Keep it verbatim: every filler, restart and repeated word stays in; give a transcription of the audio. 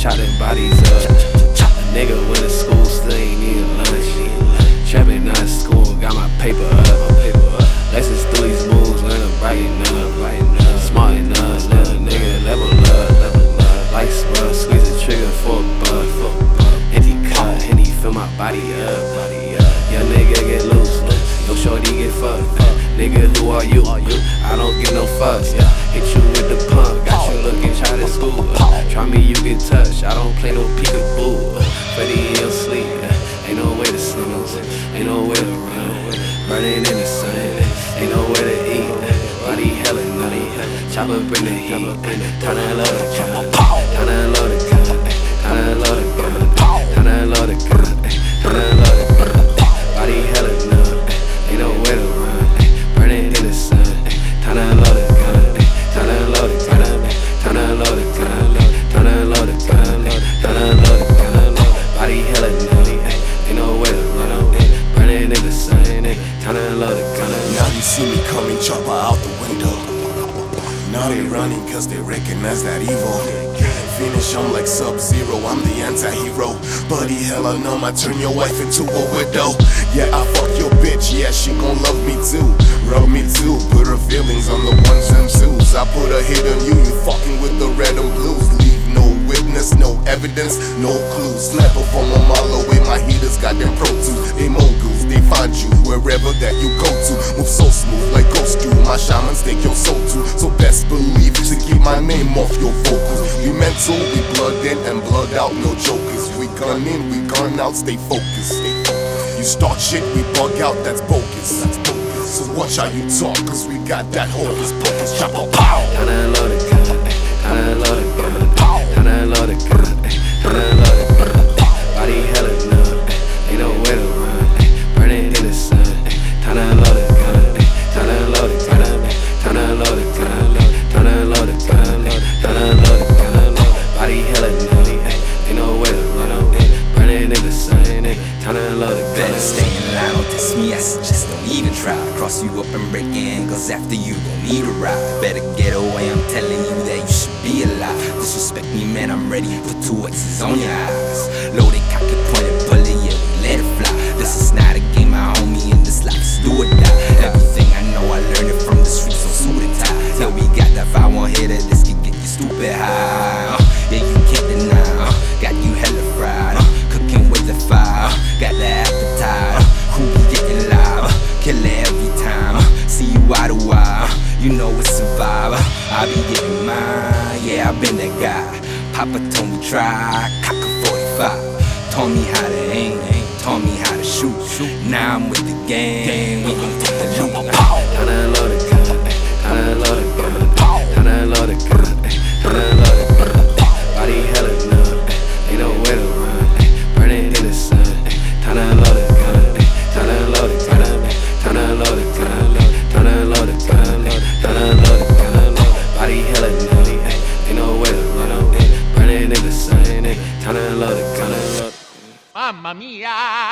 chop them bodies up. A nigga went to school, still ain't need lunch. Trapping out of school, got my paper up. Lessons through these moves, learn to brighten up. Smart enough, little nigga, level up. Like spud, squeeze the trigger for a buck. Empty cut, Henny fill my body up. Young nigga get loose, yo shorty get fucked. Nigga, who are you? I don't get no fucks. Hit you with the pump, got you looking try to school. Try me, you get touched. I don't play no peekaboo. Freddy in your sleep, ain't no way to snooze, ain't no way to run. Burning in the sun, ain't no way to eat. Body hella nutty, chopper bring the heat. Time to load the gun, time to load the gun, time to load the gun, time to load the gun, time to load the gun. Body hella nut, ain't no way to run. Burning in the sun, time to load the gun, time to load the gun, time to load the gun, time to load the gun, time to load the gun. Body hella nutty, ain't no way to run. Burning in the sun, time to load the gun. Now you see me coming, chopper out the window. Now they running cause they recognize that evil. Finish, I'm like Sub-Zero, I'm the anti-hero. Buddy, hella numb, I turn your wife into a widow. Yeah, I fuck your bitch, yeah, she gon' love me too. Rub me too, put her feelings on the ones and twos. I put a hit on you, you fucking with the red and blues. Leave no witness, no evidence, no clues. Sniper from a mile away, my heaters got them Pro Tools. They moguls, they find you wherever that you go to. Move so smooth like Ghost you, my shamans take your soul too. So best believe to keep my name off your vocals. We mental, we blood in and blood out, no jokers. We gun in, we gun out, stay focused. You start shit, we bug out, that's bogus. So watch how you talk, cause we got that hocus pocus. Chopper pow! Time to load the gun, time to load the gun, time to load the gun, time to load the gun. Body hella numb, ain't no way to run. Burning in the sun, time to load the gun, time to load the gun, time to load the gun, time to load the gun, time to load the gun. Body hella nutty, ain't no way to run. Burning in the sun, time to load the gun. Better stay in line, don't test me, I suggest don't even try. Cross you up and break in, cause after you gon' need a ride. Better get away, I'm telling you that you should be alive. Disrespect me, man, I'm ready, put two X's on your eyes. Loaded, cocky, pointed, bullet, yeah, we let it fly. This is not a game, my homie, in this life is do or die. Everything I know, I learned it from the streets, so suit and tie. Yeah, we got that five one hitter, this can get you stupid high. uh, Yeah, you can't deny, uh, got you hella fried, uh, cooking with the fire, uh, got the appetite, uh, who be getting live, uh, killer every time, uh, see you eye to eye, uh, you know it's a vibe, uh, I be getting mine, yeah, I been that guy. Papa told me try, cock a forty-five, taught me how to aim, taught me how to shoot. Now I'm with the gang, we gon' take the loot. Time to load the gun, time to load the gun, time to load the gun, time to load the gun. Body hella numb, ain't no way to run. Burning in the sun, time to load the gun, time to load the gun, time to load the gun, time to load the gun, time to load the gun. Body hella nutty, ain't no way to run. Burning in the sun, time to load the gun. Mamma mia!